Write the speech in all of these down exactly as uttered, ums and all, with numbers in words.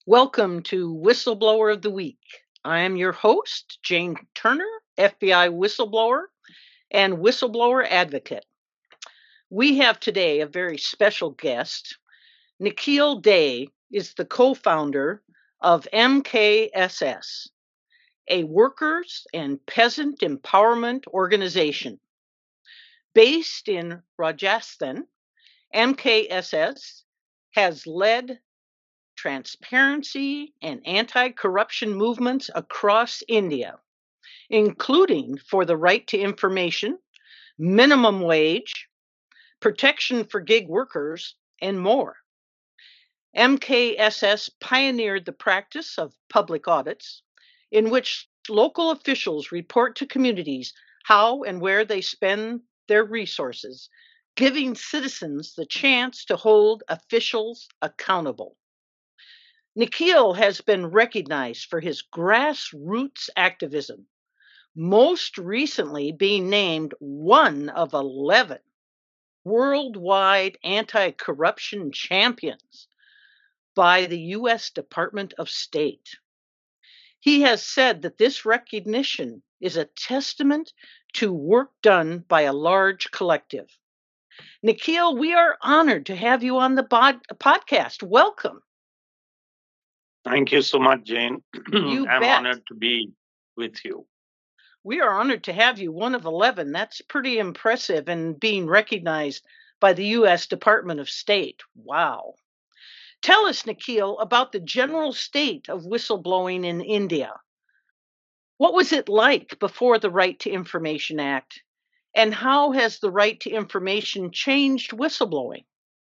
Welcome to Whistleblower of the Week. I am your host, Jane Turner, F B I whistleblower and whistleblower advocate. We have today a very special guest. Nikhil Dey is the co founder of M K S S, a workers and peasant empowerment organization. Based in Rajasthan, M K S S has led transparency and anti corruption movements across India, including for the right to information, minimum wage, protection for gig workers, and more. M K S S pioneered the practice of public audits, in which local officials report to communities how and where they spend their resources, giving citizens the chance to hold officials accountable. Nikhil has been recognized for his grassroots activism, most recently being named one of eleven worldwide anti corruption champions by the U S Department of State. He has said that this recognition is a testament to work done by a large collective. Nikhil, we are honored to have you on the bod- podcast. Welcome. Thank you so much, Jane. You I'm bet. honored to be with you. We are honored to have you, one of eleven. That's pretty impressive and being recognized by the U S Department of State. Wow. Tell us, Nikhil, about the general state of whistleblowing in India. What was it like before the Right to Information Act? And how has the right to information changed whistleblowing?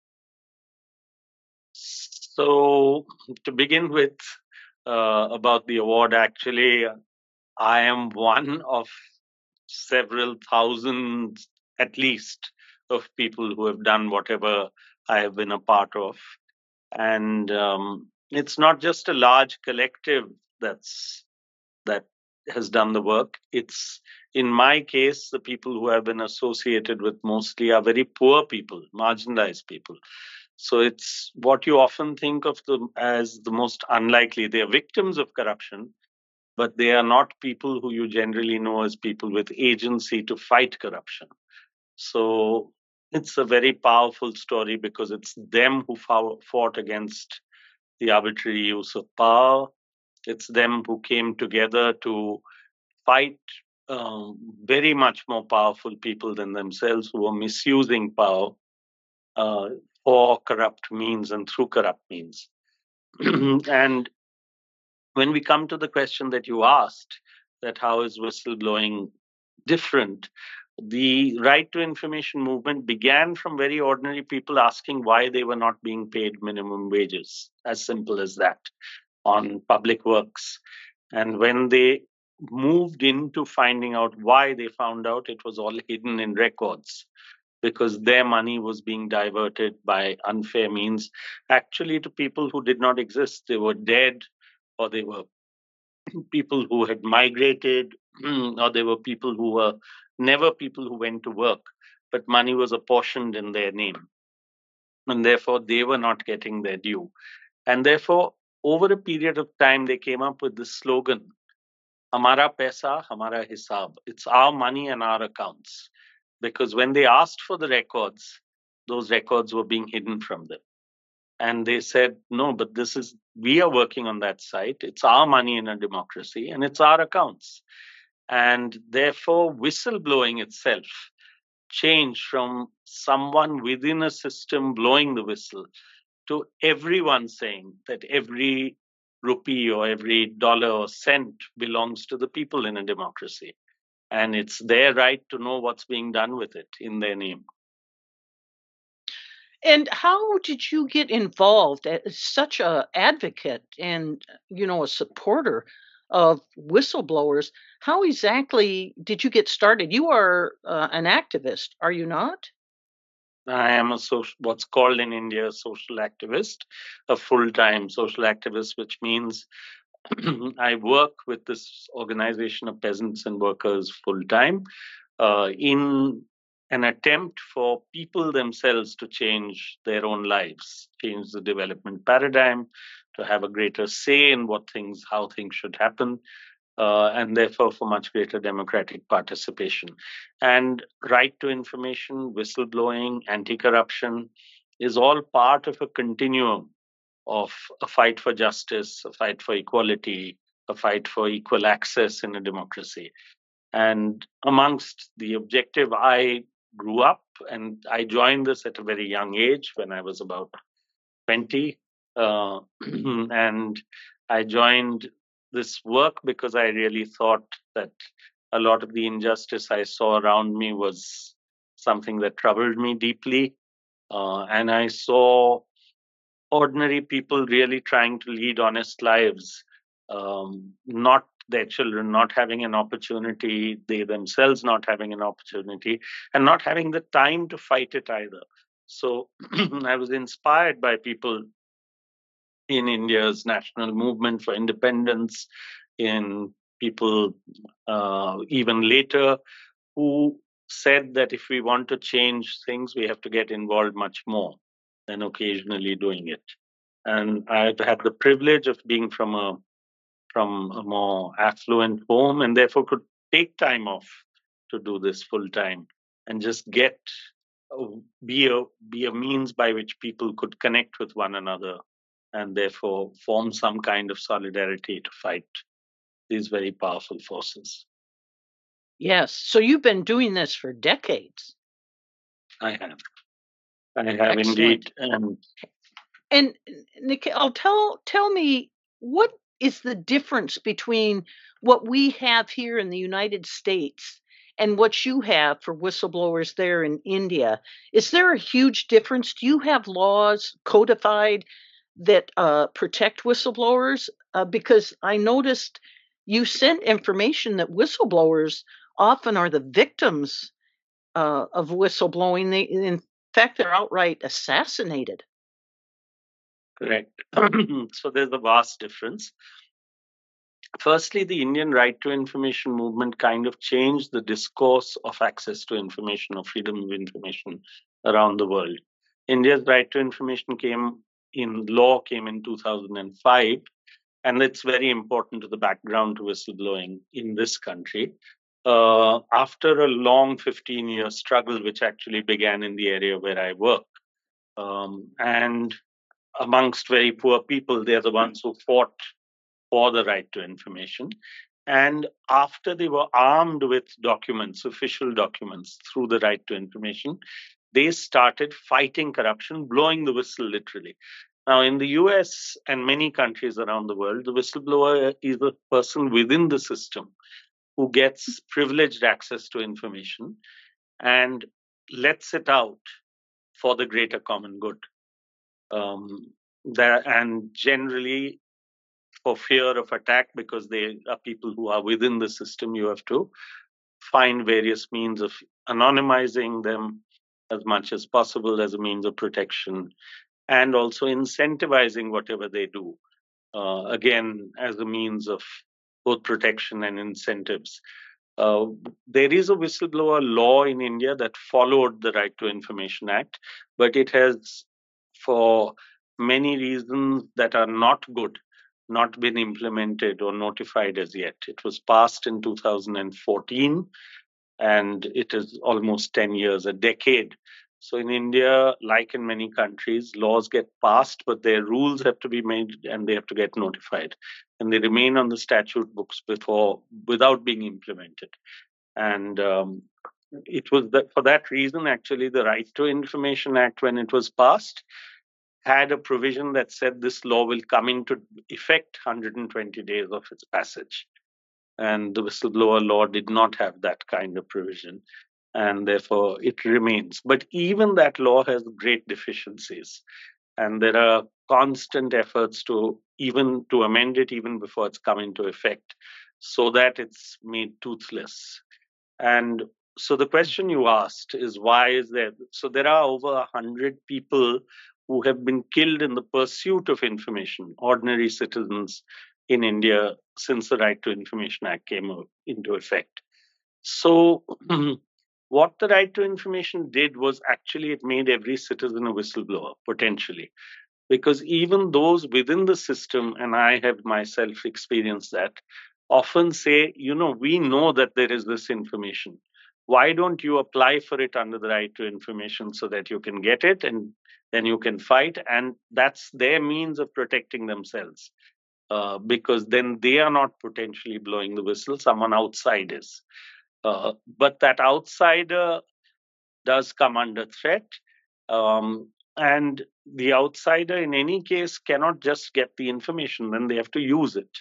So, to begin with, uh, about the award, actually, I am one of several thousands, at least, of people who have done whatever I have been a part of. And um, it's not just a large collective that's that has done the work. It's, in my case, the people who have been associated with mostly are very poor people, marginalized people. So it's what you often think of them as the most unlikely. They are victims of corruption, but they are not people who you generally know as people with agency to fight corruption. So it's a very powerful story because it's them who fought against the arbitrary use of power. It's them who came together to fight um, very much more powerful people than themselves who were misusing power uh, for corrupt means and through corrupt means. And when we come to the question that you asked, that how is whistleblowing different, the right to information movement began from very ordinary people asking why they were not being paid minimum wages, as simple as that, on public works. And when they moved into finding out why, they found out it was all hidden in records because their money was being diverted by unfair means, actually, to people who did not exist. They were dead, or they were people who had migrated, or they were people who were never people who went to work, but money was apportioned in their name. And therefore, they were not getting their due. And therefore, over a period of time, they came up with this slogan, Hamara Paisa, Hamara Hisab. It's our money and our accounts. Because when they asked for the records, those records were being hidden from them. And they said, no, but this is, we are working on that site. It's our money in a democracy and it's our accounts. And therefore, whistleblowing itself changed from someone within a system blowing the whistle to everyone saying that every rupee or every dollar or cent belongs to the people in a democracy. And it's their right to know what's being done with it in their name. And how did you get involved as such a advocate and, you know, a supporter of whistleblowers? How exactly did you get started? You are uh, an activist, are you not? I am a social, what's called in India a social activist, a full-time social activist, which means I work with this organization of peasants and workers full-time uh, in an attempt for people themselves to change their own lives, change the development paradigm, to have a greater say in what things, how things should happen, uh, and therefore for much greater democratic participation. And right to information, whistleblowing, anti-corruption is all part of a continuum of a fight for justice, a fight for equality, a fight for equal access in a democracy. And amongst the objective, I grew up and I joined this at a very young age when I was about twenty. Uh, and I joined this work because I really thought that a lot of the injustice I saw around me was something that troubled me deeply. Uh, and I saw ordinary people really trying to lead honest lives, um, not their children not having an opportunity, they themselves not having an opportunity, and not having the time to fight it either. So I was inspired by people in India's national movement for independence, in people uh, even later who said that if we want to change things, we have to get involved much more than occasionally doing it. And I've had the privilege of being from a from a more affluent home, and therefore could take time off to do this full time and just get uh, be a be a means by which people could connect with one another and therefore form some kind of solidarity to fight these very powerful forces. Yes. So you've been doing this for decades. I have. I have Excellent. indeed. Um, And Nikhil, tell tell me, what is the difference between what we have here in the United States and what you have for whistleblowers there in India? Is there a huge difference? Do you have laws codified that uh, protect whistleblowers? Uh, because I noticed you sent information that whistleblowers often are the victims uh, of whistleblowing. They, in fact, they're outright assassinated. correct. So there's a vast difference. Firstly, the Indian right to information movement kind of changed the discourse of access to information or freedom of information around the world. India's right to information came in law came in two thousand five, and it's very important to the background to whistleblowing in this country. Uh, after a long fifteen year struggle, which actually began in the area where I work, um, and amongst very poor people, they're the ones who fought for the right to information. And after they were armed with documents, official documents through the right to information, they started fighting corruption, blowing the whistle literally. Now, in the U S and many countries around the world, the whistleblower is a person within the system who gets privileged access to information and lets it out for the greater common good. Um, there, and generally, for fear of attack, because they are people who are within the system, you have to find various means of anonymizing them as much as possible as a means of protection, and also incentivizing whatever they do, uh, again, as a means of both protection and incentives. Uh, there is a whistleblower law in India that followed the Right to Information Act, but it has, for many reasons that are not good, not been implemented or notified as yet. It was passed in two thousand fourteen, and it is almost ten years, a decade. So in India, like in many countries, laws get passed, but their rules have to be made and they have to get notified. And they remain on the statute books before, without being implemented. And um, it was that for that reason, actually, the Right to Information Act, when it was passed, had a provision that said this law will come into effect one hundred twenty days of its passage. And the whistleblower law did not have that kind of provision, and therefore it remains. But even that law has great deficiencies, and there are constant efforts to even to amend it even before it's come into effect, so that it's made toothless. And so the question you asked is, why is there? So there are over a hundred people who have been killed in the pursuit of information, ordinary citizens in India, since the Right to Information Act came into effect. So what the Right to Information did was actually it made every citizen a whistleblower, potentially. Because even those within the system, and I have myself experienced that, often say, you know, we know that there is this information. Why don't you apply for it under the right to information so that you can get it and then you can fight? And that's their means of protecting themselves. Uh, because then they are not potentially blowing the whistle, someone outside is. Uh, but that outsider does come under threat. Um, and the outsider, in any case, cannot just get the information, then they have to use it.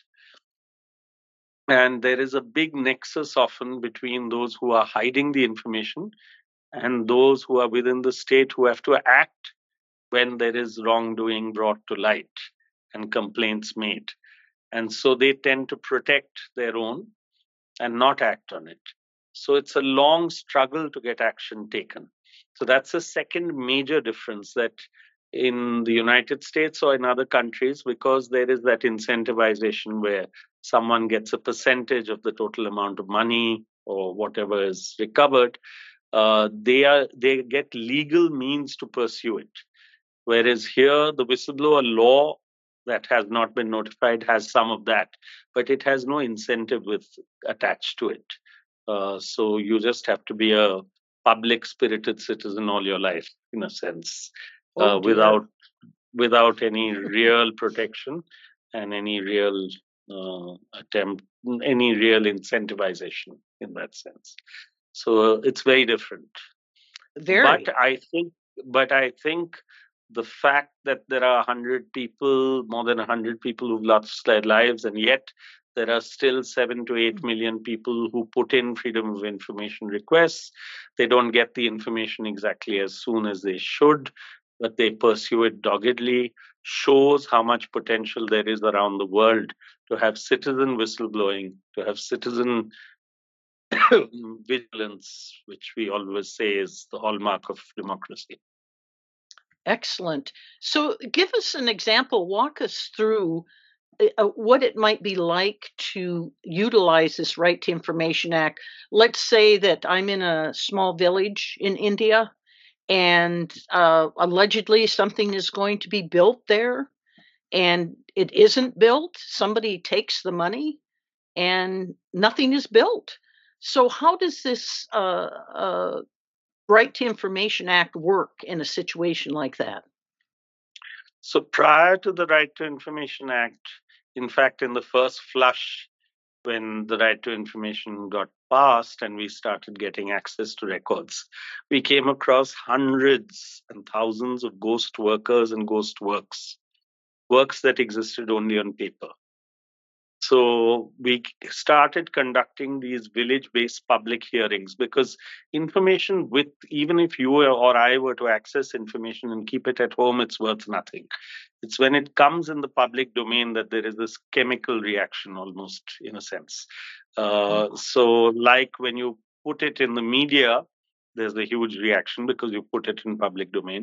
And there is a big nexus often between those who are hiding the information and those who are within the state who have to act when there is wrongdoing brought to light and complaints made. And so they tend to protect their own and not act on it. So it's a long struggle to get action taken. So that's the second major difference, that in the United States or in other countries, because there is that incentivization where someone gets a percentage of the total amount of money or whatever is recovered, uh, they are they get legal means to pursue it. Whereas here, the whistleblower law that has not been notified has some of that, but it has no incentive with attached to it. Uh, so you just have to be a public spirited citizen all your life, in a sense, uh, Oh, dear. without without any real protection and any real uh, attempt, any real incentivization in that sense. So uh, it's very different. Very. But I think, but I think the fact that there are a hundred people, more than a hundred people who've lost their lives, and yet there are still seven to eight million people who put in freedom of information requests. They don't get the information exactly as soon as they should, but they pursue it doggedly, shows how much potential there is around the world to have citizen whistleblowing, to have citizen vigilance, which we always say is the hallmark of democracy. Excellent. So give us an example, walk us through uh, what it might be like to utilize this Right to Information Act. Let's say that I'm in a small village in India and uh, allegedly something is going to be built there and it isn't built. Somebody takes the money and nothing is built. So how does this uh, uh, Right to Information Act work in a situation like that? So prior to the Right to Information Act, in fact, in the first flush, when the Right to Information got passed and we started getting access to records, we came across hundreds and thousands of ghost workers and ghost works, works that existed only on paper. So we started conducting these village-based public hearings, because information, with even if you or I were to access information and keep it at home, it's worth nothing. It's when it comes in the public domain that there is this chemical reaction, almost, in a sense. Uh, so like when you put it in the media, there's a huge reaction because you put it in public domain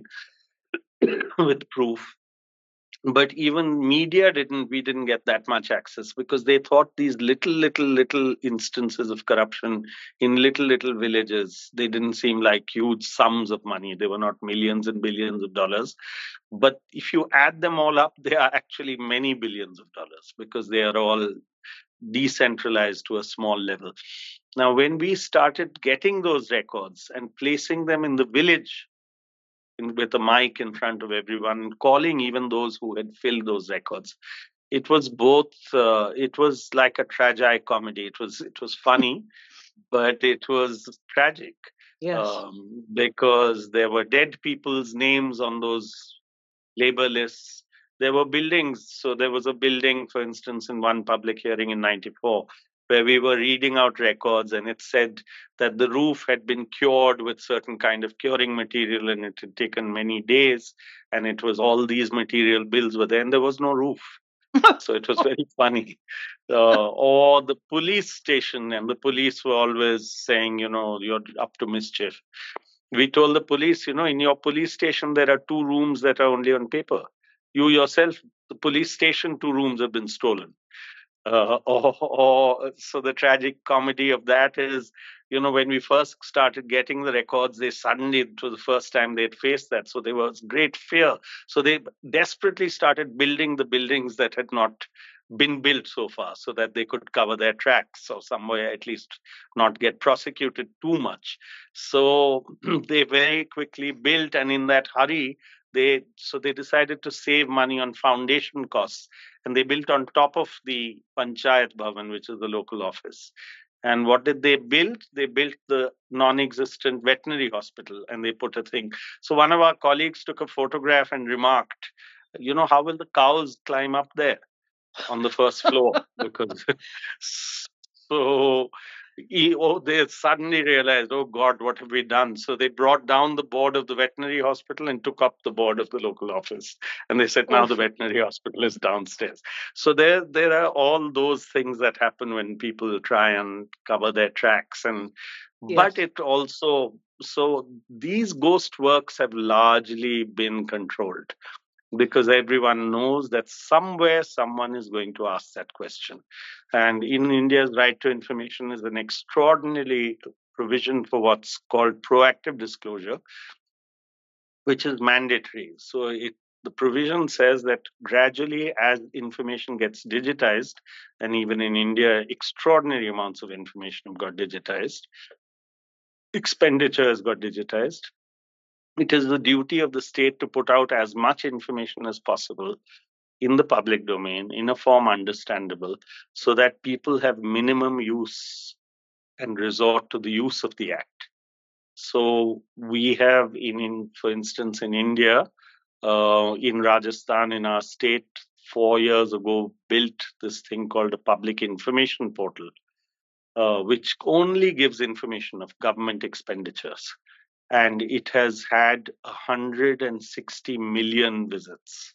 with proof. But even media didn't, we didn't get that much access, because they thought these little, little, little instances of corruption in little, little villages, they didn't seem like huge sums of money. They were not millions and billions of dollars. But if you add them all up, they are actually many billions of dollars, because they are all decentralized to a small level. Now, when we started getting those records and placing them in the village, in, with a mic in front of everyone, calling even those who had filled those records, it was both. Uh, it was like a tragic comedy. It was it was funny, but it was tragic. Yes. Um, because there were dead people's names on those labor lists. There were buildings. So there was a building, for instance, in one public hearing in ninety-four, where we were reading out records, and it said that the roof had been cured with certain kind of curing material, and it had taken many days, and it was all these material bills were there, and there was no roof. So it was very funny. Uh, or the police station, and the police were always saying, you know, you're up to mischief. We told the police, you know, in your police station, there are two rooms that are only on paper. You yourself, the police station, two rooms have been stolen. Uh, or, or so the tragic comedy of that is you know, when we first started getting the records, they suddenly, it was the first time they'd faced that. So there was great fear. So they desperately started building the buildings that had not been built so far so that they could cover their tracks or somewhere at least not get prosecuted too much. So they very quickly built, and in that hurry, they so they decided to save money on foundation costs, and they built on top of the Panchayat Bhavan, which is the local office. And what did they build? They built the non-existent veterinary hospital, and they put a thing. So one of our colleagues took a photograph and remarked, you know, how will the cows climb up there on the first floor? Because so he, oh, they suddenly realized, oh God, what have we done? So they brought down the board of the veterinary hospital and took up the board of the local office. And they said, now Oof. the veterinary hospital is downstairs. So there, there are all those things that happen when people try and cover their tracks. And Yes. but it also, so these ghost works have largely been controlled, because everyone knows that somewhere someone is going to ask that question. And in India's right to information is an extraordinarily provision for what's called proactive disclosure, which is mandatory. So it, the provision says that gradually, as information gets digitized, and even in India, extraordinary amounts of information have got digitized, expenditure has got digitized. It is the duty of the state to put out as much information as possible in the public domain in a form understandable, so that people have minimum use and resort to the use of the act. So we have, in, in for instance, in India, uh, in Rajasthan, in our state, four years ago, built this thing called a public information portal, uh, which only gives information of government expenditures. And it has had one hundred sixty million visits.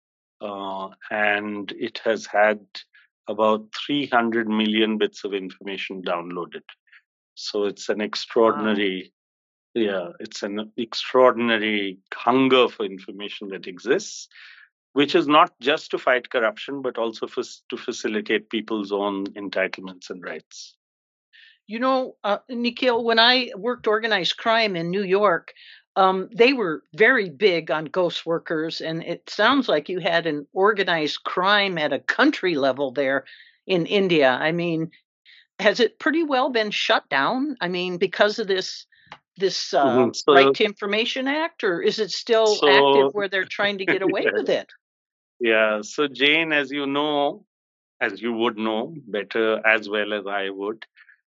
Uh, and it has had about three hundred million bits of information downloaded. So it's an extraordinary, wow. yeah, it's an extraordinary hunger for information that exists, which is not just to fight corruption, but also for, to facilitate people's own entitlements and rights. You know, uh, Nikhil, when I worked organized crime in New York, um, they were very big on ghost workers. And it sounds like you had an organized crime at a country level there in India. I mean, has it pretty well been shut down? I mean, because of this this uh, mm-hmm. so, Right to Information Act, or is it still so, active where they're trying to get away yeah. with it? Yeah. So, Jane, as you know, as you would know better as well as I would,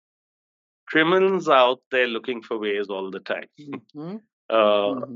criminals out there looking for ways all the time. Mm-hmm. Uh, mm-hmm.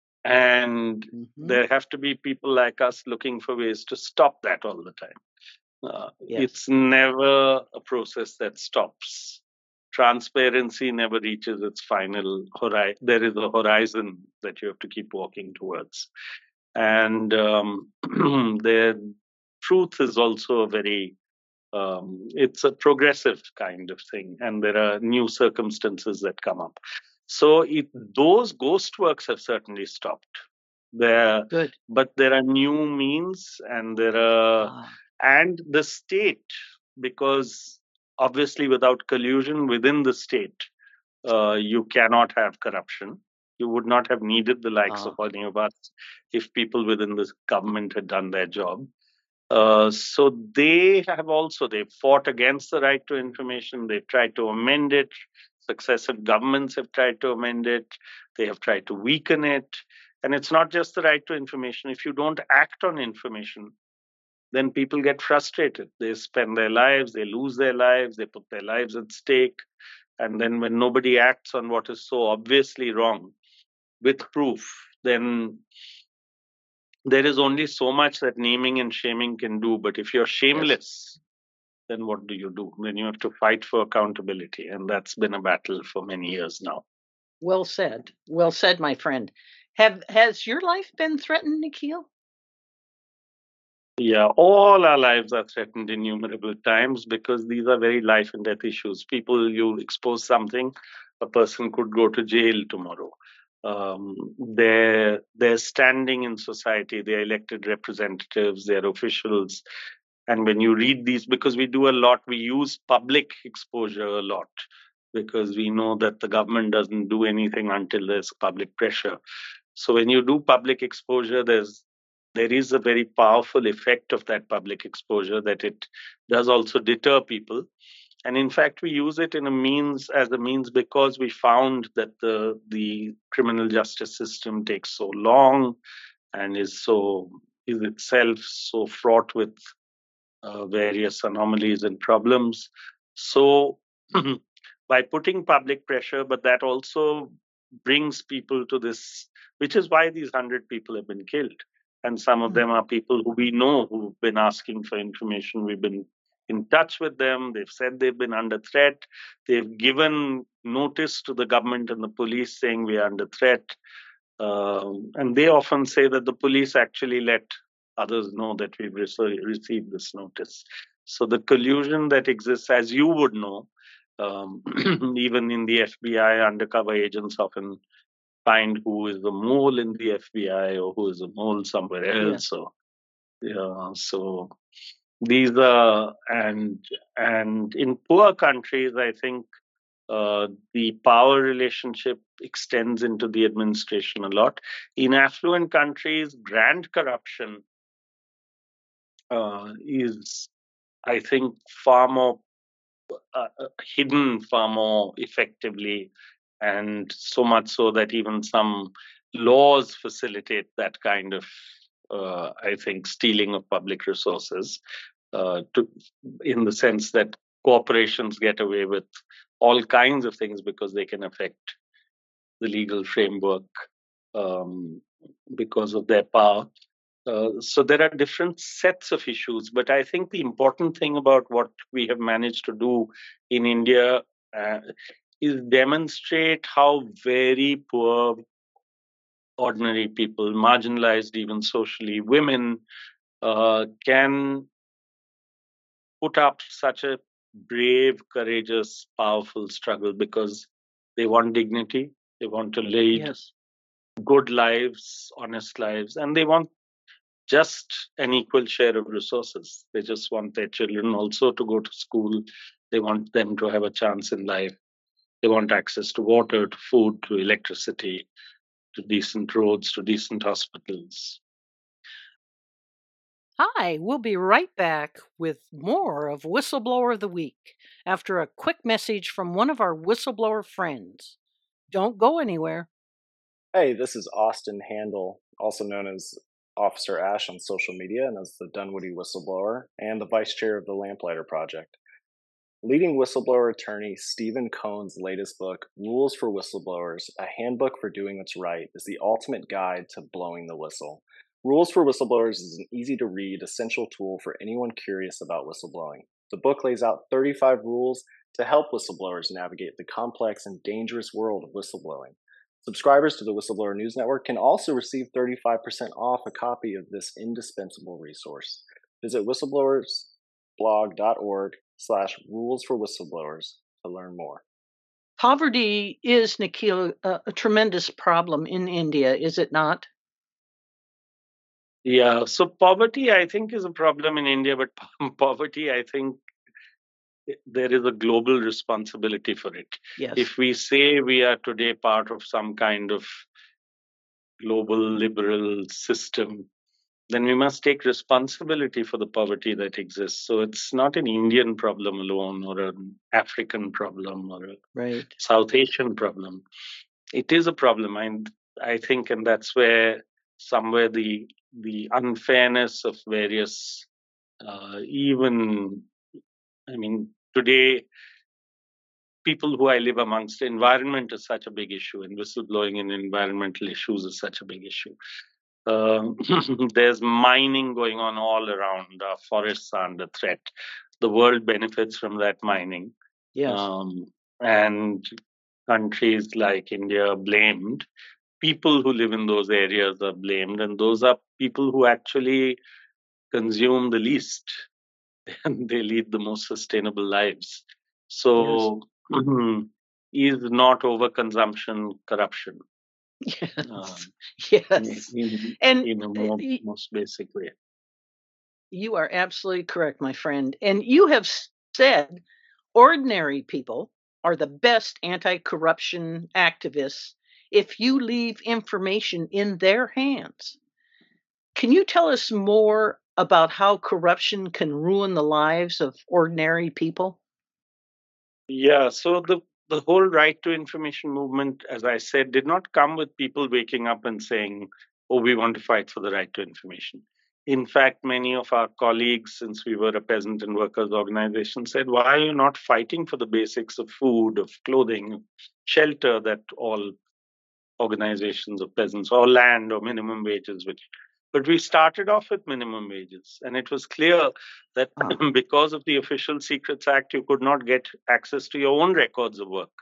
And mm-hmm. there have to be people like us looking for ways to stop that all the time. Uh, yes. It's never a process that stops. Transparency never reaches its final horizon. There is a horizon that you have to keep walking towards. And um, the truth is also a very Um, it's a progressive kind of thing, and there are new circumstances that come up. So it, those ghost works have certainly stopped. There, Good. But there are new means, and there are, ah. and the state, because obviously without collusion within the state, uh, you cannot have corruption. You would not have needed the likes ah. of any of us if people within the government had done their job. Uh, so they have also, they've fought against the right to information. They've tried to amend it. Successive governments have tried to amend it. They have tried to weaken it. And it's not just the right to information. If you don't act on information, then people get frustrated. They spend their lives, they lose their lives, they put their lives at stake. And then when nobody acts on what is so obviously wrong with proof, then there is only so much that naming and shaming can do. But if you're shameless, yes. then what do you do? Then you have to fight for accountability. And that's been a battle for many years now. Well said. Well said, my friend. Have Has your life been threatened, Nikhil? Yeah, all our lives are threatened innumerable times, because these are very life and death issues. People, you expose something, a person could go to jail tomorrow. Um, their their standing in society, their elected representatives, their officials. And when you read these, because we do a lot, we use public exposure a lot. because we know that the government doesn't do anything until there's public pressure. So when you do public exposure, there's there is a very powerful effect of that public exposure, that it does also deter people. And in fact, we use it in a means as a means because we found that the the criminal justice system takes so long and is so is itself so fraught with uh, various anomalies and problems. So by putting public pressure, but that also brings people to this, which is why these hundred people have been killed. And some of them are people who we know who've been asking for information. We've been in touch with them. They've said they've been under threat. They've given notice to the government and the police saying we are under threat. Um, and they often say that the police actually let others know that we've re- received this notice. So the collusion that exists, as you would know, um, even in the F B I, undercover agents often find who is the mole in the F B I or who is the mole somewhere else. Yeah. So, yeah, so these are and and in poor countries, I think uh, the power relationship extends into the administration a lot. In affluent countries, grand corruption uh, is, I think, far more uh, hidden far more effectively, and so much so that even some laws facilitate that kind of, uh, I think, stealing of public resources, uh, to, in the sense that corporations get away with all kinds of things because they can affect the legal framework um, because of their power. Uh, so there are different sets of issues, but I think the important thing about what we have managed to do in India uh, is demonstrate how very poor, ordinary people, marginalized even socially, women, uh, can put up such a brave, courageous, powerful struggle because they want dignity, they want to lead yes. good lives, honest lives, and they want just an equal share of resources. They just want their children also to go to school. They want them to have a chance in life. They want access to water, to food, to electricity, to decent roads, to decent hospitals. Hi, we'll be right back with more of Whistleblower of the Week after a quick message from one of our whistleblower friends. Don't go anywhere. Hey, this is Austin Handel, also known as Officer Ash on social media and as the Dunwoody Whistleblower and the Vice Chair of the Lamplighter Project. Leading whistleblower attorney Stephen Cohn's latest book, Rules for Whistleblowers, A Handbook for Doing What's Right, is the ultimate guide to blowing the whistle. Rules for Whistleblowers is an easy-to-read, essential tool for anyone curious about whistleblowing. The book lays out thirty-five rules to help whistleblowers navigate the complex and dangerous world of whistleblowing. Subscribers to the Whistleblower News Network can also receive thirty-five percent off a copy of this indispensable resource. Visit whistleblowersblog.org slash rules for whistleblowers to learn more. Poverty is, Nikhil, a, a tremendous problem in India, is it not? Yeah, so poverty, I think, is a problem in India, but poverty, I think, there is a global responsibility for it. Yes. If we say we are today part of some kind of global liberal system, then we must take responsibility for the poverty that exists. So it's not an Indian problem alone or an African problem or a right. South Asian problem. It is a problem, and I think, and that's where somewhere the the unfairness of various, uh, even, I mean, today, people who I live amongst, environment is such a big issue, and whistleblowing in environmental issues is such a big issue. Um, there's mining going on all around. Our forests are under threat. The world benefits from that mining. Yes. Um, and countries like India are blamed. People who live in those areas are blamed, and those are people who actually consume the least and they lead the most sustainable lives. So, yes. Is not overconsumption corruption? Yes, um, yes. In, in, and in a more, most basic way. You are absolutely correct, my friend. And you have said ordinary people are the best anti-corruption activists if you leave information in their hands. Can you tell us more about how corruption can ruin the lives of ordinary people? Yeah, so the the whole right to information movement, as I said, did not come with people waking up and saying, "Oh, we want to fight for the right to information." In fact, many of our colleagues, since we were a peasant and workers organization, said, "Why are you not fighting for the basics of food, of clothing, of shelter that all organizations of peasants, or land, or minimum wages?" Which, but we started off with minimum wages, and it was clear that Oh. because of the Official Secrets Act, you could not get access to your own records of work.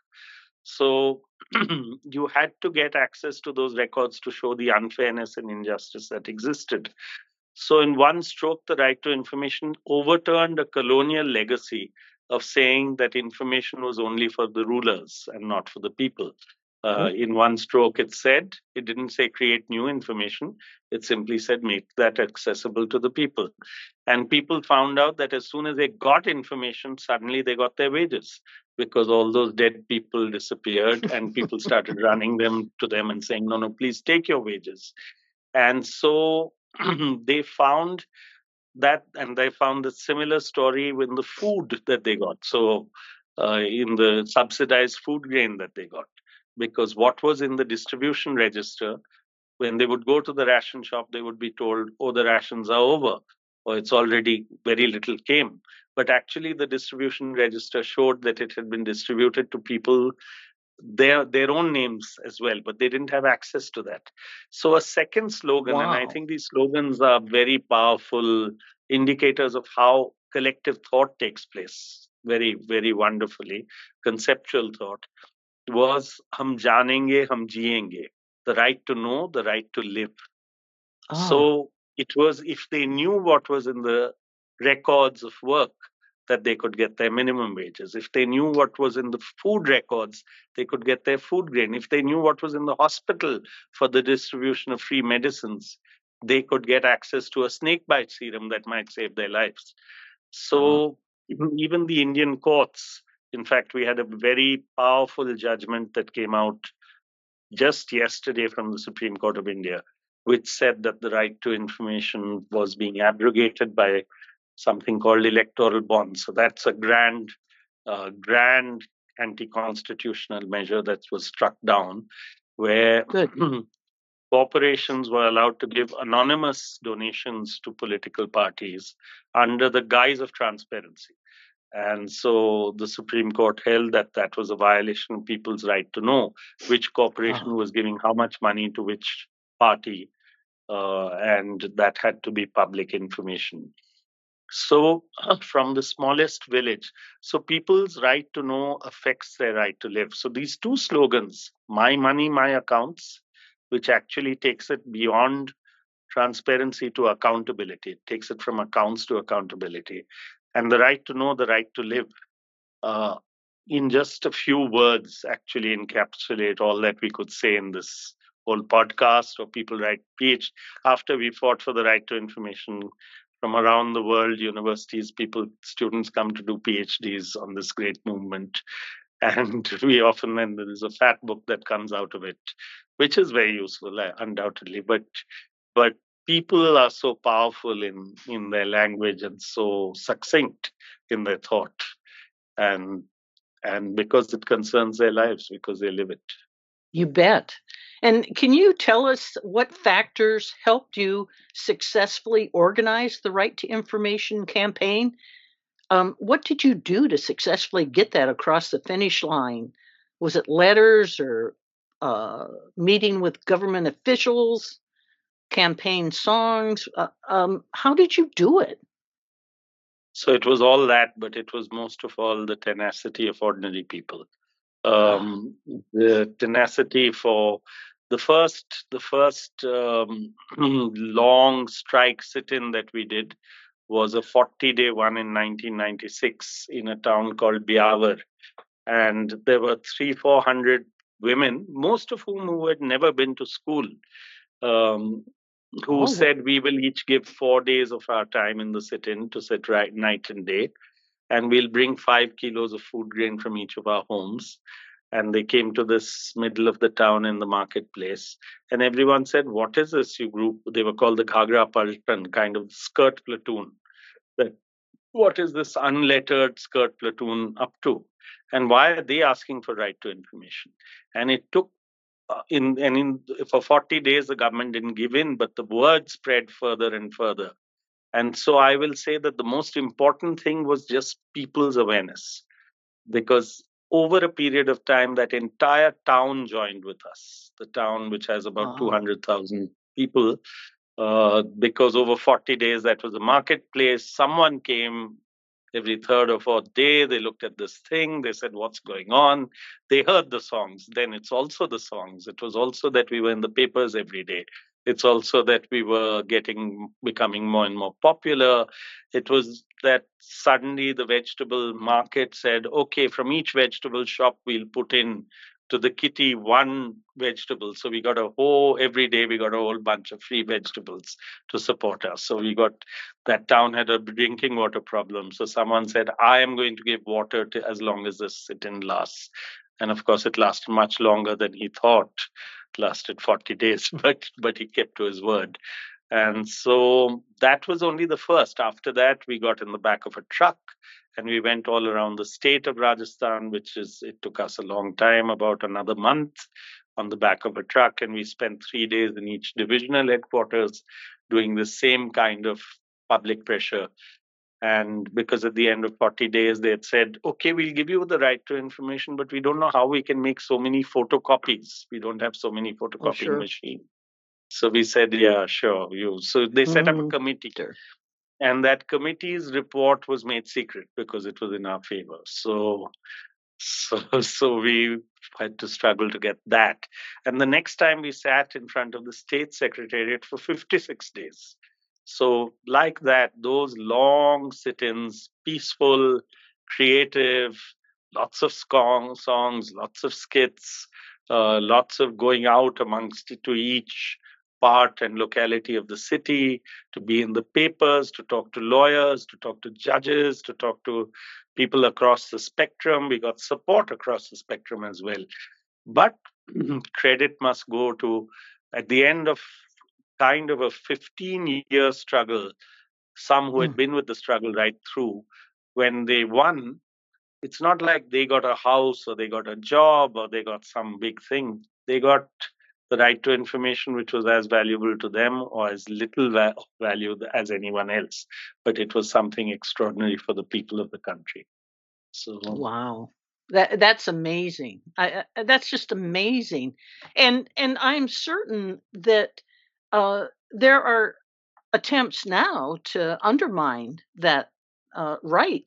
So you had to get access to those records to show the unfairness and injustice that existed. So, in one stroke, the right to information overturned a colonial legacy of saying that information was only for the rulers and not for the people. Uh, in one stroke, it said, it didn't say create new information. It simply said make that accessible to the people. And people found out that as soon as they got information, suddenly they got their wages because all those dead people disappeared and people started running them to them and saying, no, no, please take your wages. And so they found that, and they found a similar story with the food that they got. So uh, in the subsidized food grain that they got, because what was in the distribution register, when they would go to the ration shop, they would be told, oh, the rations are over, or it's already very little came. But actually, the distribution register showed that it had been distributed to people, their their own names as well, but they didn't have access to that. So a second slogan, and I Wow. think these slogans are very powerful indicators of how collective thought takes place, very, very wonderfully, conceptual thought, was hum janenge, hum jiyenge, the right to know, the right to live. Oh. So it was, if they knew what was in the records of work, that they could get their minimum wages. If they knew what was in the food records, they could get their food grain. If they knew what was in the hospital for the distribution of free medicines, they could get access to a snake bite serum that might save their lives. So even, even the Indian courts, in fact, we had a very powerful judgment that came out just yesterday from the Supreme Court of India, which said that the right to information was being abrogated by something called electoral bonds. So that's a grand, uh, grand anti-constitutional measure that was struck down, where Good. corporations were allowed to give anonymous donations to political parties under the guise of transparency. And so the Supreme Court held that that was a violation of people's right to know which corporation Oh. was giving how much money to which party, uh, and that had to be public information. So, uh, from the smallest village, so people's right to know affects their right to live. So, these two slogans, my money, my accounts, which actually takes it beyond transparency to accountability, it takes it from accounts to accountability, and the right to know, the right to live, uh, in just a few words, actually encapsulate all that we could say in this whole podcast. Or people write PhD after we fought for the right to information from around the world, universities, people, students come to do PhDs on this great movement. And we often, then there is a fat book that comes out of it, which is very useful, uh, undoubtedly. But but people are so powerful in in their language and so succinct in their thought, and and because it concerns their lives, because they live it. You bet. And can you tell us what factors helped you successfully organize the Right to Information campaign? Um, what did you do to successfully get that across the finish line? Was it letters or uh, meeting with government officials, campaign songs? Uh, um, how did you do it? So it was all that, but it was most of all the tenacity of ordinary people. Ah. Um, the tenacity for the first, the first um, long strike sit-in that we did was a forty-day one in nineteen ninety-six in a town called Biawar, and there were three, four hundred women, most of whom who had never been to school, um, who Oh. said we will each give four days of our time in the sit-in to sit right night and day. and we'll bring five kilos of food grain from each of our homes. And they came to this middle of the town in the marketplace. And everyone said, what is this you group? They were called the Ghagra Paltan, kind of skirt platoon. That what is this unlettered skirt platoon up to? And why are they asking for right to information? And it took uh, in and in for forty days the government didn't give in, but the word spread further and further. And so I will say that the most important thing was just people's awareness, because over a period of time, that entire town joined with us, the town which has about Wow. two hundred thousand people, uh, because over forty days, that was a marketplace. Someone came every third or fourth day. They looked at this thing. They said, what's going on? They heard the songs. Then it's also the songs. It was also that we were in the papers every day. It's also that we were getting, becoming more and more popular. It was that suddenly the vegetable market said, okay, from each vegetable shop, we'll put in to the kitty one vegetable. So we got a whole, every day we got a whole bunch of free vegetables to support us. So we got, that town had a drinking water problem. So someone said, I am going to give water to as long as this sit-in lasts. And of course, it lasted much longer than he thought. It lasted forty days, but but he kept to his word. And so that was only the first. After that, we got in the back of a truck and we went all around the state of Rajasthan, which is, it took us a long time, about another month, on the back of a truck. And we spent three days in each divisional headquarters doing the same kind of public pressure. And because at the end of forty days, they had said, okay, we'll give you the right to information, but we don't know how we can make so many photocopies. We don't have so many photocopying Oh, sure. machines. So we said, yeah, sure. You. So they set up a Mhm. committee. Sure. And that committee's report was made secret because it was in our favor. So, so, so we had to struggle to get that. And the next time we sat in front of the state secretariat for fifty-six days. So, like that, those long sit-ins, peaceful, creative, lots of song, songs, lots of skits, uh, lots of going out amongst to each part and locality of the city, to be in the papers, to talk to lawyers, to talk to judges, to talk to people across the spectrum. We got support across the spectrum as well. But credit must go to, at the end of kind of a fifteen year struggle, some who had Mm. been with the struggle right through, when they won, it's not like they got a house or they got a job or they got some big thing. They got the right to information, which was as valuable to them or as little va- value as anyone else. But it was something extraordinary for the people of the country. So, Wow. That that's amazing. I, I that's just amazing. And and I'm certain that uh there are attempts now to undermine that uh right.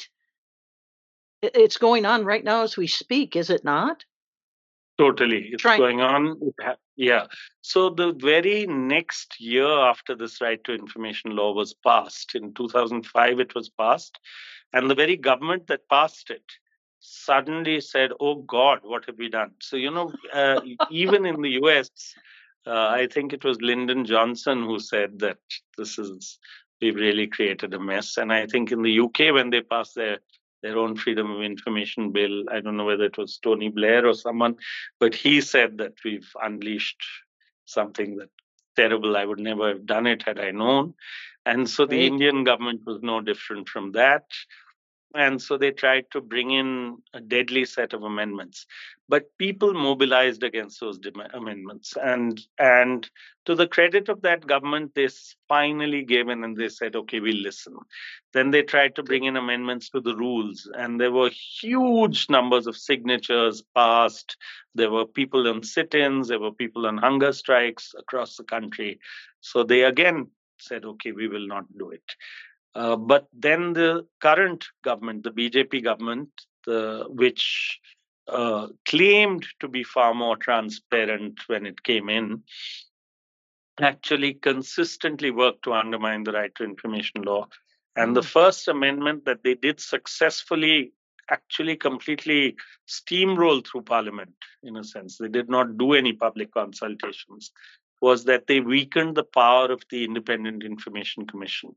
I- It's going on right now as we speak, is it not? totally, it's Trying. going on. It ha- yeah. So the very next year after this right to information law was passed, in two thousand five, it was passed, and the very government that passed it suddenly said, "Oh God, what have we done?" So you know, uh, even in the U S, uh, I think it was Lyndon Johnson who said that this is, we've really created a mess, and I think in the U K when they passed their their own freedom of information bill, I don't know whether it was Tony Blair or someone, but he said that we've unleashed something that terrible. I would never have done it had I known. And so the Right. Indian government was no different from that. And so they tried to bring in a deadly set of amendments. But people mobilized against those dem- amendments. And, and to the credit of that government, they finally gave in and they said, okay, we'll listen. Then they tried to bring in amendments to the rules. And there were huge numbers of signatures passed. There were people on sit ins, there were people on hunger strikes across the country. So they again said, okay, we will not do it. Uh, but then the current government, the B J P government, the, which uh, claimed to be far more transparent when it came in, actually consistently worked to undermine the right to information law. And the Mm. first amendment that they did successfully actually completely steamroll through parliament, in a sense, they did not do any public consultations, was that they weakened the power of the Independent Information Commission.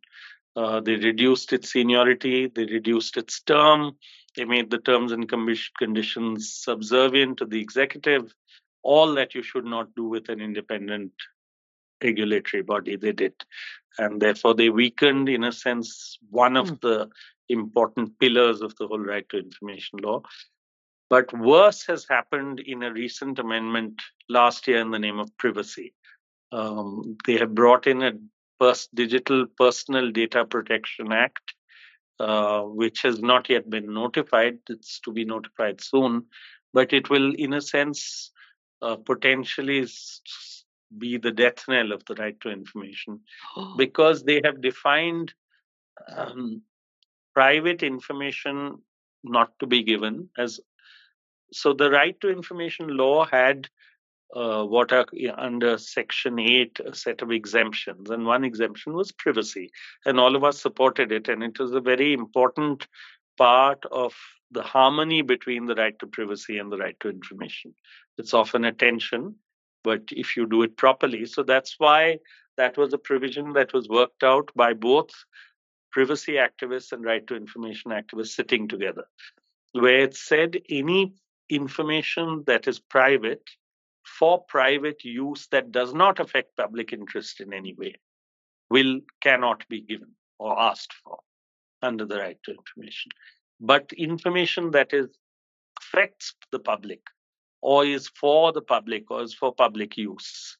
Uh, they reduced its seniority, they reduced its term, they made the terms and conditions subservient to the executive. All that you should not do with an independent regulatory body, they did. And therefore, they weakened, in a sense, one of mm. the important pillars of the whole right to information law. But worse has happened in a recent amendment last year in the name of privacy. Um, they have brought in a pers- Digital Personal Data Protection Act, uh, which has not yet been notified. It's to be notified soon. But it will, in a sense, uh, potentially be the death knell of the right to information, because they have defined um, private information not to be given as. So the right to information law had uh, what are under Section eight a set of exemptions, and one exemption was privacy, and all of us supported it, and it was a very important part of the harmony between the right to privacy and the right to information. It's often a tension, but if you do it properly, so that's why that was a provision that was worked out by both privacy activists and right to information activists sitting together, where it said any information that is private for private use that does not affect public interest in any way will cannot be given or asked for under the right to information. But information that is affects the public or is for the public or is for public use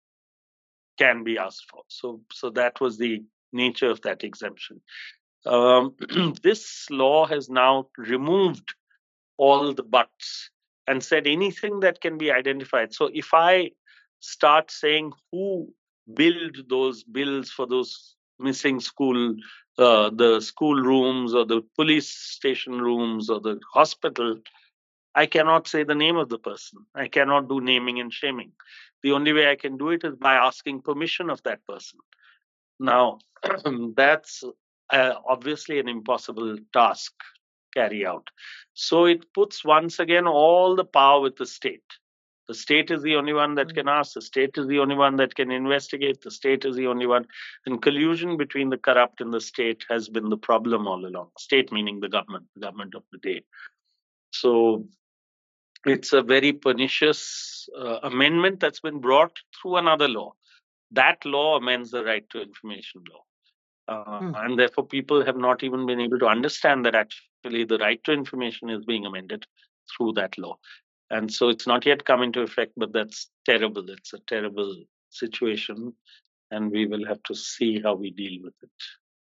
can be asked for. So, so that was the nature of that exemption. Um, this law has now removed all the buts and said anything that can be identified. So if I start saying who billed those bills for those missing school, uh, the school rooms or the police station rooms or the hospital, I cannot say the name of the person. I cannot do naming and shaming. The only way I can do it is by asking permission of that person. Now, that's uh, obviously an impossible task carry out. So it puts once again all the power with the state. The state is the only one that can ask. The state is the only one that can investigate. The state is the only one. And collusion between the corrupt and the state has been the problem all along. State meaning the government, the government of the day. So it's a very pernicious uh, amendment that's been brought through another law. That law amends the right to information law. Uh, hmm. And therefore, people have not even been able to understand that actually the right to information is being amended through that law. And so it's not yet come into effect, but that's terrible. It's a terrible situation, and we will have to see how we deal with it.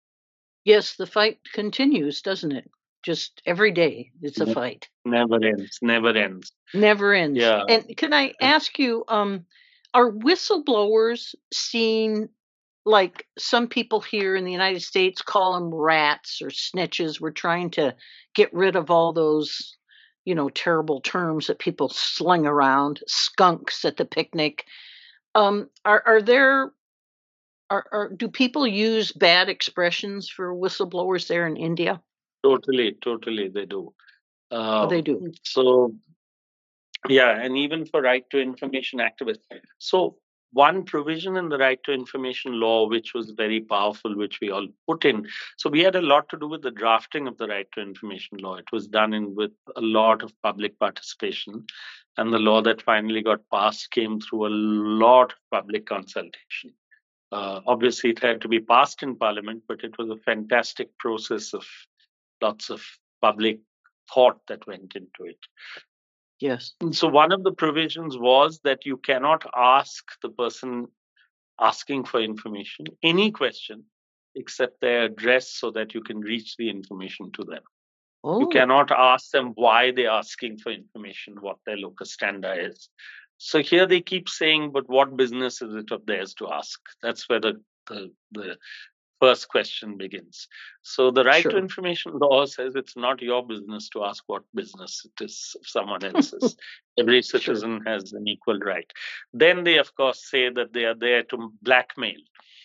Yes, the fight continues, doesn't it? Just every day, it's a fight. Never ends, never ends. Never ends. Yeah. And can I ask you, um, are whistleblowers seen like some people here in the United States call them rats or snitches? We're trying to get rid of all those, you know, terrible terms that people sling around, skunks at the picnic. Um, are, are there, are, are, do people use bad expressions for whistleblowers there in India? Totally, totally, they do. Uh, oh, they do. So, yeah, and even for right to information activists. So, one provision in the right to information law, which was very powerful, which we all put in. So we had a lot to do with the drafting of the right to information law. It was done in with a lot of public participation. And the law that finally got passed came through a lot of public consultation. Uh, obviously, it had to be passed in Parliament, but it was a fantastic process of lots of public thought that went into it. Yes. So one of the provisions was that you cannot ask the person asking for information any question except their address so that you can reach the information to them. Oh. You cannot ask them why they're asking for information, what their locus standi is. So here they keep saying, but what business is it of theirs to ask? That's where the, the, the first question begins. So the right sure. to information law says it's not your business to ask what business it is of someone else's. Every citizen sure. has an equal right. Then they, of course, say that they are there to blackmail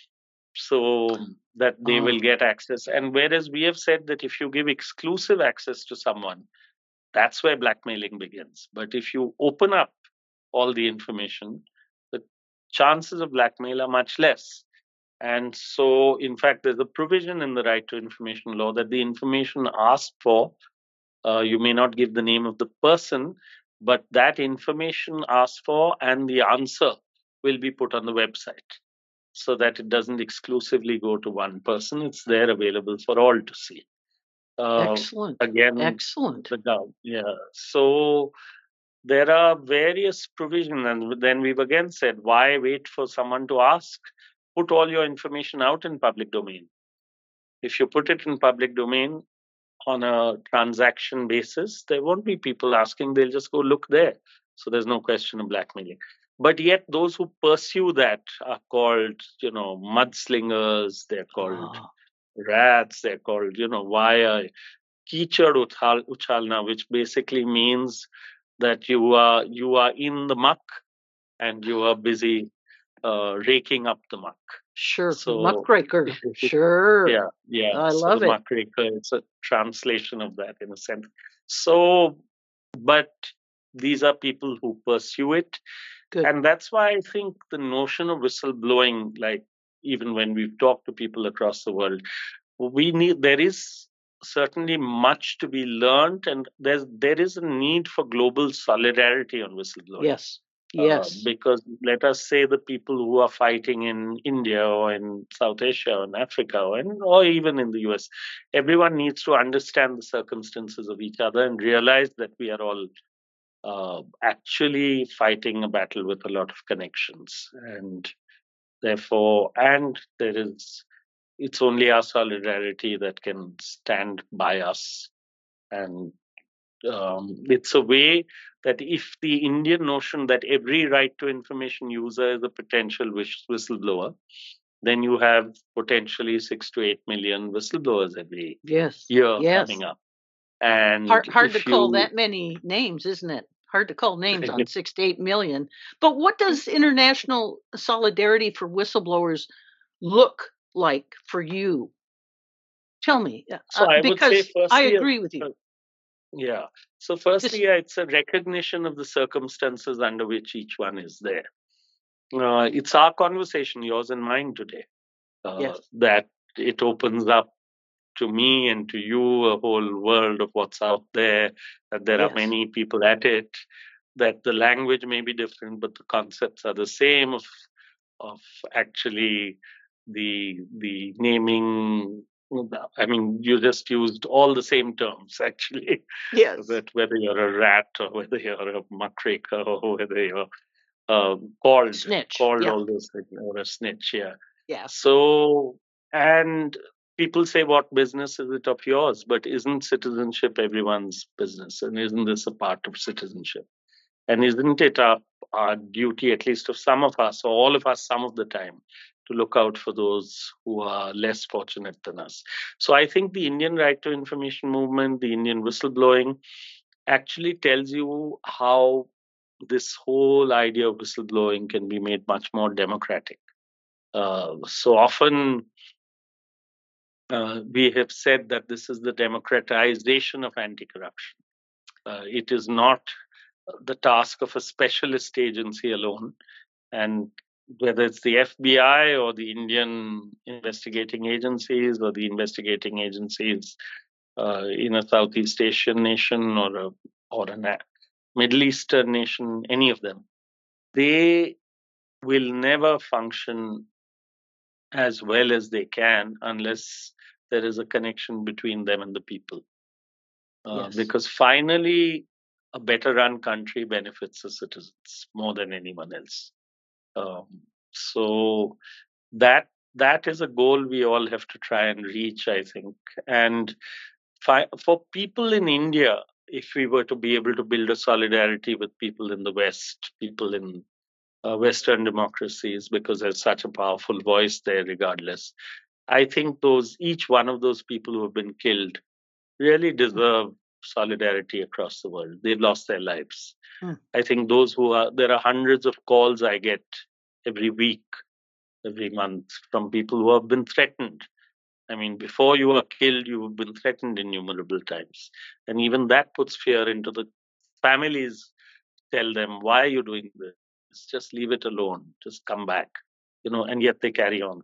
so that they oh. will get access. And whereas we have said that if you give exclusive access to someone, that's where blackmailing begins. But if you open up all the information, the chances of blackmail are much less. And so, in fact, there's a provision in the right to information law that the information asked for, uh, you may not give the name of the person, but that information asked for and the answer will be put on the website so that it doesn't exclusively go to one person. It's there available for all to see. Uh, Excellent. again, Excellent. the gov. Yeah. So there are various provisions, and then we've again said, why wait for someone to ask? Put all your information out in public domain. If you put it in public domain on a transaction basis, there won't be people asking. They'll just go look there. So there's no question of blackmailing. But yet those who pursue that are called, you know, mudslingers. They're called Oh, rats. They're called, you know, why Kichad uchal, uchalna, which basically means that you are you are in the muck and you are busy uh, raking up the muck. sure. So Muckraker. Sure. yeah, yeah. I so love the it. muckraker, it's a translation of that in a sense. So, but these are people who pursue it, Good. and that's why I think the notion of whistleblowing, like even when we've talked to people across the world, we need there is certainly much to be learned, and there's there is a need for global solidarity on whistleblowing. Yes. Uh, Yes. because let us say the people who are fighting in India or in South Asia or in Africa or, in, or even in the U S, everyone needs to understand the circumstances of each other and realize that we are all uh, actually fighting a battle with a lot of connections. And therefore, and there is, it's only our solidarity that can stand by us. And um, it's a way that if the Indian notion that every right to information user is a potential whistleblower, then you have potentially six to eight million whistleblowers every yes. year yes. coming up. And hard, hard to if call you, that many names, isn't it? Hard to call names on six to eight million. But what does international solidarity for whistleblowers look like for you? Tell me, so uh, I because would say firstly, I agree with you. Yeah. So firstly, Just, yeah, it's a recognition of the circumstances under which each one is there. Uh, it's our conversation, yours and mine today, uh, yes. that it opens up to me and to you a whole world of what's out there, that there yes. are many people at it, that the language may be different, but the concepts are the same of of actually the the naming. I mean, you just used all the same terms actually. Yes. That whether you're a rat or whether you're a muckraker or whether you're uh, called snitch. called yeah. all those things, or a snitch, yeah. Yeah. So, and people say, what business is it of yours? But isn't citizenship everyone's business? And isn't this a part of citizenship? And isn't it our, our duty, at least of some of us, or all of us, some of the time, to look out for those who are less fortunate than us? So I think the Indian Right to Information movement, the Indian whistleblowing, actually tells you how this whole idea of whistleblowing can be made much more democratic. Uh, so often uh, we have said that this is the democratization of anti-corruption. Uh, it is not the task of a specialist agency alone. And whether it's the F B I or the Indian investigating agencies or the investigating agencies uh, in a Southeast Asian nation or a, or a Middle Eastern nation, any of them, they will never function as well as they can unless there is a connection between them and the people. Uh, yes. Because finally, a better run country benefits the citizens more than anyone else. Um, so that that is a goal we all have to try and reach, I think. And fi- for people in India, if we were to be able to build a solidarity with people in the West, people in uh, Western democracies, because there's such a powerful voice there, regardless. I think those each one of those people who have been killed really deserve solidarity across the world. They've lost their lives. Mm. I think those who are there are hundreds of calls I get every week, every month from people who have been threatened. I mean, before you are killed, you have been threatened innumerable times. And even that puts fear into the families. Tell them, why are you doing this? Just leave it alone. Just come back. You know, and yet they carry on.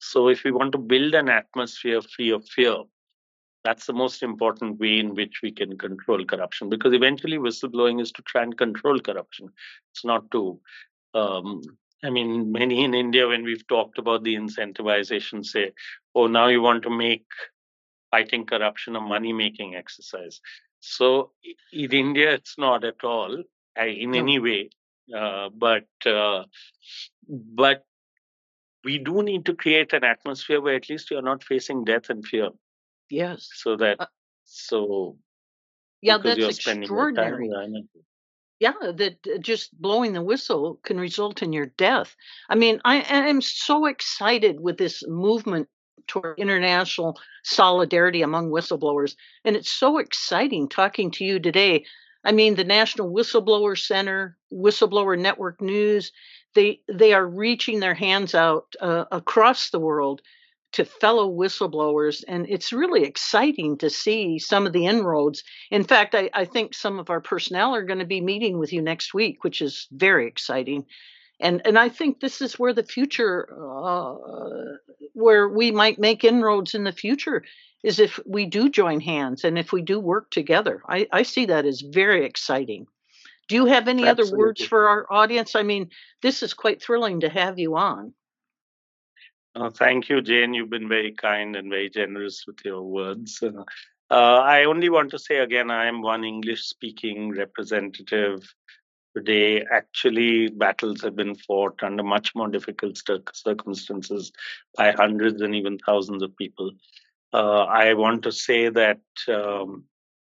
So if we want to build an atmosphere free of fear, that's the most important way in which we can control corruption, because eventually whistleblowing is to try and control corruption. It's not to, um, I mean, many in India, when we've talked about the incentivization, say, oh, now you want to make fighting corruption a money-making exercise. So in India, it's not at all uh, in No. any way. Uh, but uh, but we do need to create an atmosphere where at least you're not facing death and fear. Yes. So that Uh, so yeah, because that's you're spending your time extraordinary. learning. Yeah, that uh, just blowing the whistle can result in your death. I mean, I am so excited with this movement toward international solidarity among whistleblowers. And it's so exciting talking to you today. I mean, the National Whistleblower Center, Whistleblower Network News, they they are reaching their hands out uh, across the world to fellow whistleblowers. And it's really exciting to see some of the inroads. In fact, I, I think some of our personnel are going to be meeting with you next week, which is very exciting. And and I think this is where the future, uh, where we might make inroads in the future, is if we do join hands and if we do work together. I, I see that as very exciting. Do you have any other words Absolutely. for our audience? I mean, this is quite thrilling to have you on. Uh, thank you, Jane. You've been very kind and very generous with your words. Uh, uh, I only want to say again, I am one English-speaking representative. Today, actually, battles have been fought under much more difficult cir- circumstances by hundreds and even thousands of people. Uh, I want to say that um,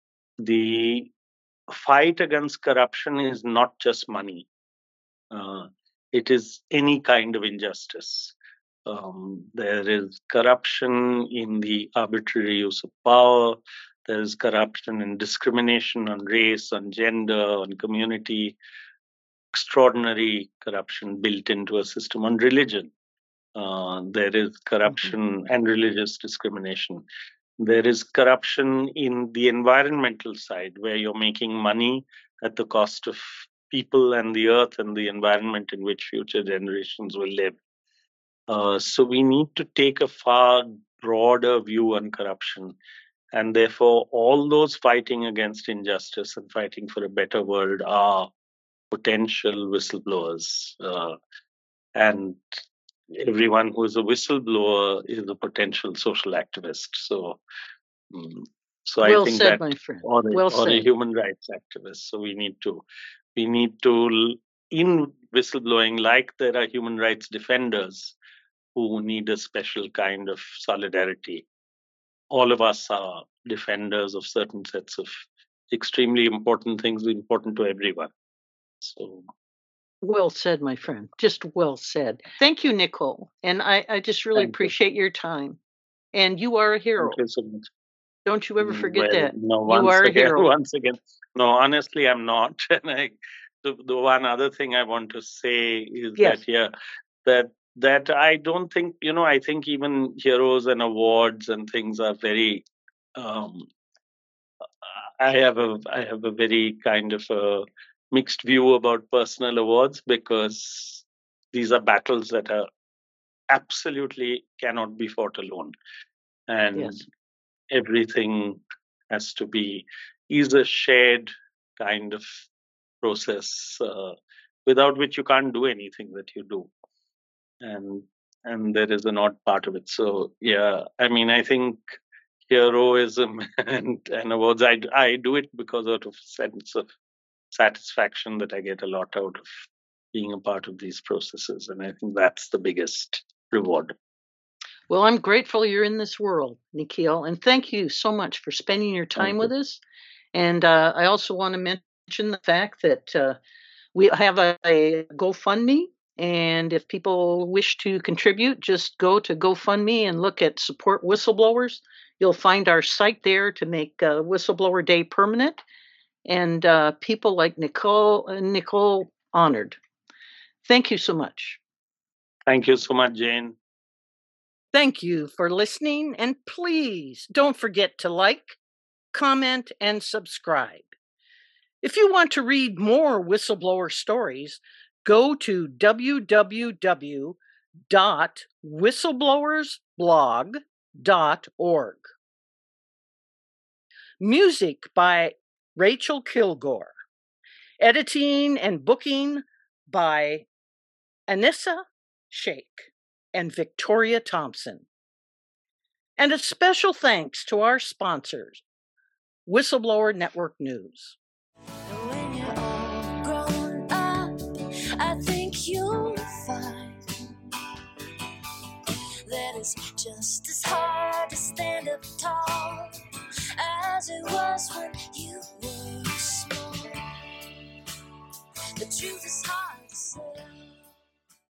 the fight against corruption is not just money. Uh, it is any kind of injustice. Um, there is corruption in the arbitrary use of power. There is corruption and discrimination on race, on gender, on community. Extraordinary corruption built into a system on religion. Uh, there is corruption mm-hmm. and religious discrimination. There is corruption in the environmental side, where you're making money at the cost of people and the earth and the environment in which future generations will live. Uh, so we need to take a far broader view on corruption. And therefore, all those fighting against injustice and fighting for a better world are potential whistleblowers. Uh, and everyone who is a whistleblower is a potential social activist. So, um, so well I think said, that, my friend. or a, well or said. a human rights activist. So we need to, we need to, in whistleblowing, like there are human rights defenders who need a special kind of solidarity. All of us are defenders of certain sets of extremely important things, important to everyone. So. Well said, my friend. Just well said. Thank you, Nicole. And I, I just really Thank appreciate you. your time. And you are a hero. Thank you so much. Don't you ever forget well, that. No, you once are again, a hero. Once again, no, honestly, I'm not. And I, the, the one other thing I want to say is yes. that, yeah, that that I don't think, you know, I think even heroes and awards and things are very, um, I have a I have a very kind of a mixed view about personal awards, because these are battles that are absolutely cannot be fought alone. And yes. everything has to be either shared kind of process, uh, without which you can't do anything that you do. And and there is an odd part of it. So yeah, I mean, I think heroism and, and awards, I, I do it because out of sense of satisfaction that I get a lot out of being a part of these processes. And I think that's the biggest reward. Well, I'm grateful you're in this world, Nikhil, and thank you so much for spending your time with us. And uh, I also want to mention the fact that uh, we have a, a GoFundMe, and if people wish to contribute, just go to GoFundMe and look at Support Whistleblowers. You'll find our site there to make uh, Whistleblower Day permanent, and uh, people like Nicole, uh, Nicole honored. Thank you so much. Thank you so much, Jane. Thank you for listening, and please don't forget to like, comment, and subscribe. If you want to read more whistleblower stories, go to w w w dot whistleblowersblog dot org. Music by Rachel Kilgore. Editing and booking by Anissa Sheikh and Victoria Thompson. And a special thanks to our sponsors, Whistleblower Network News. When you're all grown up, I think you'll find that it's just as hard to stand up tall as it was when you were small. The truth is hard to say.